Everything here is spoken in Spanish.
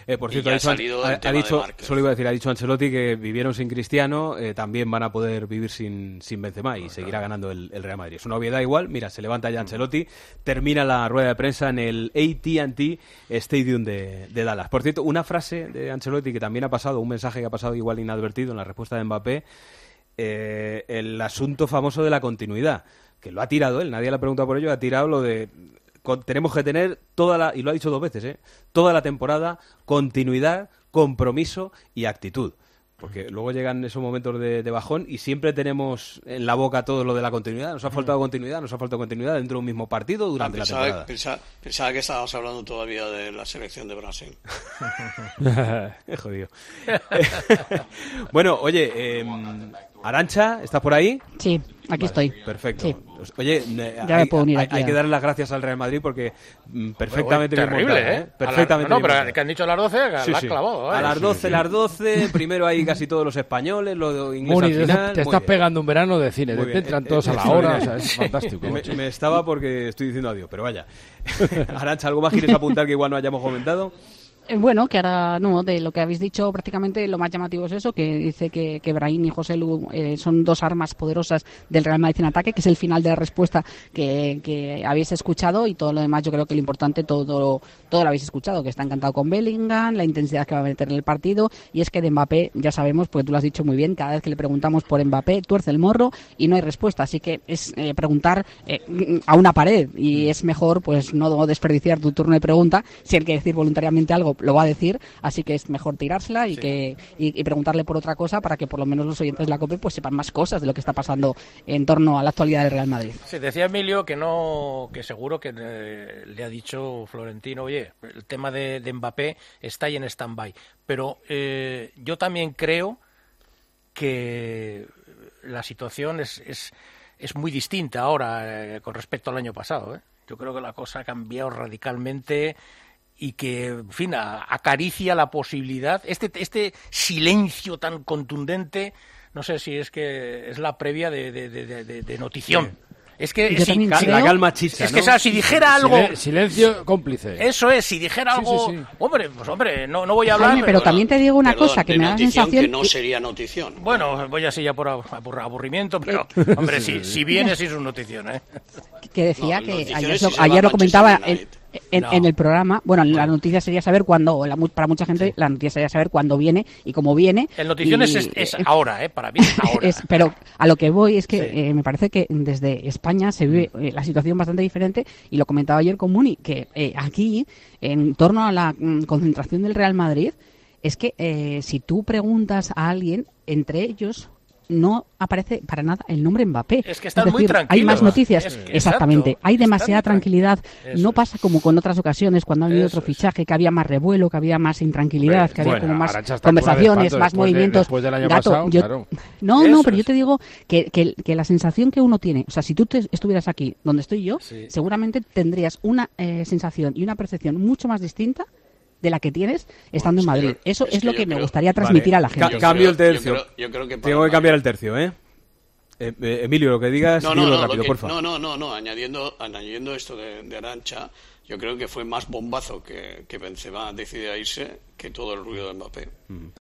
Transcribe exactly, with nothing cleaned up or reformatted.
Eh, por cierto, ha dicho, ha, ha dicho solo iba a decir, ha dicho Ancelotti que vivieron sin Cristiano, eh, también van a poder vivir sin, sin Benzema y no, seguirá claro. ganando el, el Real Madrid. Es una obviedad igual. Mira, se levanta ya Ancelotti, termina la rueda de prensa en el A T and T Stadium de, de Dallas. Por cierto, una frase de Ancelotti que también ha pasado, un mensaje que ha pasado igual inadvertido en la respuesta de Mbappé, eh, el asunto famoso de la continuidad, que lo ha tirado él, nadie le ha preguntado por ello, ha tirado lo de con, tenemos que tener toda la, y lo ha dicho dos veces, ¿eh? toda la temporada, continuidad, compromiso y actitud. Porque luego llegan esos momentos de, de bajón y siempre tenemos en la boca todo lo de la continuidad. Nos ha faltado continuidad, nos ha faltado continuidad dentro de un mismo partido durante ah, pensaba, la temporada. Pensaba, pensaba que estabas hablando todavía de la selección de Brasil. Es jodido. Bueno, oye, eh, Arantxa, ¿estás por ahí? Sí, aquí vale, estoy. Perfecto. Sí. Oye, ya hay, me puedo unir hay, aquí hay a... que darle las gracias al Real Madrid porque mm, perfectamente bien bien montado, montado, ¿eh? ¿eh? Perfectamente la, no, bien pero que han dicho a las doce, que sí, la has sí. clavado. ¿eh? A las doce, sí, sí. las doce, primero hay casi todos los españoles, lo inglés Muni, al final. Te estás bien. pegando un verano de cine, te entran todos a la hora, o sea, es fantástico. Me, me estaba porque estoy diciendo adiós, pero vaya. Arantxa, ¿algo más quieres apuntar que igual no hayamos comentado? Bueno, que ahora no, de lo que habéis dicho prácticamente lo más llamativo es eso, que dice que, que Brahim y José Lu eh, son dos armas poderosas del Real Madrid en ataque, que es el final de la respuesta que, que habéis escuchado, y todo lo demás yo creo que lo importante todo, todo lo habéis escuchado, que está encantado con Bellingham, la intensidad que va a meter en el partido, y es que de Mbappé ya sabemos, porque tú lo has dicho muy bien, cada vez que le preguntamos por Mbappé tuerce el morro y no hay respuesta, así que es eh, preguntar eh, a una pared, y es mejor pues no desperdiciar tu turno de pregunta, si hay que decir voluntariamente algo lo va a decir, así que es mejor tirársela y sí. que y, y preguntarle por otra cosa para que por lo menos los oyentes de la COPE pues sepan más cosas de lo que está pasando en torno a la actualidad del Real Madrid. Sí, decía Emilio que no, que seguro que eh, le ha dicho Florentino, oye, el tema de, de Mbappé está ahí en stand-by, pero eh, yo también creo que la situación es, es, es muy distinta ahora eh, con respecto al año pasado, ¿eh? Yo creo que la cosa ha cambiado radicalmente y que, en fin, acaricia la posibilidad, este este silencio tan contundente, no sé si es que es la previa de, de, de, de, de notición. Sí. Es que si, si, la calma chicha, es que ¿no? o sea, si dijera algo, silencio cómplice. Eso es, si dijera algo, sí, sí, sí. hombre, pues hombre, no no voy a hablar. Jaime, pero, pero también te digo una perdón, cosa que me da la sensación que no sería notición. Bueno, voy así ya por aburrimiento, pero hombre, si si viene sí es una notición, ¿eh? Que decía no, que ayer, si ayer lo comentaba en, en, no. en el programa. Bueno, la noticia sería saber cuándo, la, para mucha gente sí. la noticia sería saber cuándo viene y cómo viene. El notición y, es, es ahora, ¿eh? Para mí ahora. Es, pero a lo que voy es que sí. eh, me parece que desde España se vive eh, la situación bastante diferente, y lo comentaba ayer con Muni, que eh, aquí, en torno a la mm, concentración del Real Madrid, es que eh, si tú preguntas a alguien, entre ellos no aparece para nada el nombre Mbappé. Es que están es decir, muy tranquilos. Hay más noticias. Es que, exactamente. exacto, hay demasiada tranquilidad. Eso no pasa como con otras ocasiones, cuando ha habido otro fichaje, es. que había más revuelo, que había más intranquilidad, pues, que había bueno, como más conversaciones, más movimientos. De, después del año Gato, pasado, yo, claro. No, Eso no, pero es. yo te digo que, que, que la sensación que uno tiene, o sea, si tú te estuvieras aquí, donde estoy yo, sí. seguramente seguramente tendrías una eh, sensación y una percepción mucho más distinta de la que tienes estando bueno, en Madrid. Eso es, es lo que, que me creo... gustaría transmitir vale. a la gente. Ca- cambio el tercio. Yo creo, yo creo que Tengo que cambiar el tercio, ¿eh? Eh, eh, Emilio, lo que digas, no, no, dilo no, rápido, que, por favor. No, no, no, no, añadiendo, añadiendo esto de, de Arantxa, yo creo que fue más bombazo que, que Benzema decide irse que todo el ruido de Mbappé. Mm.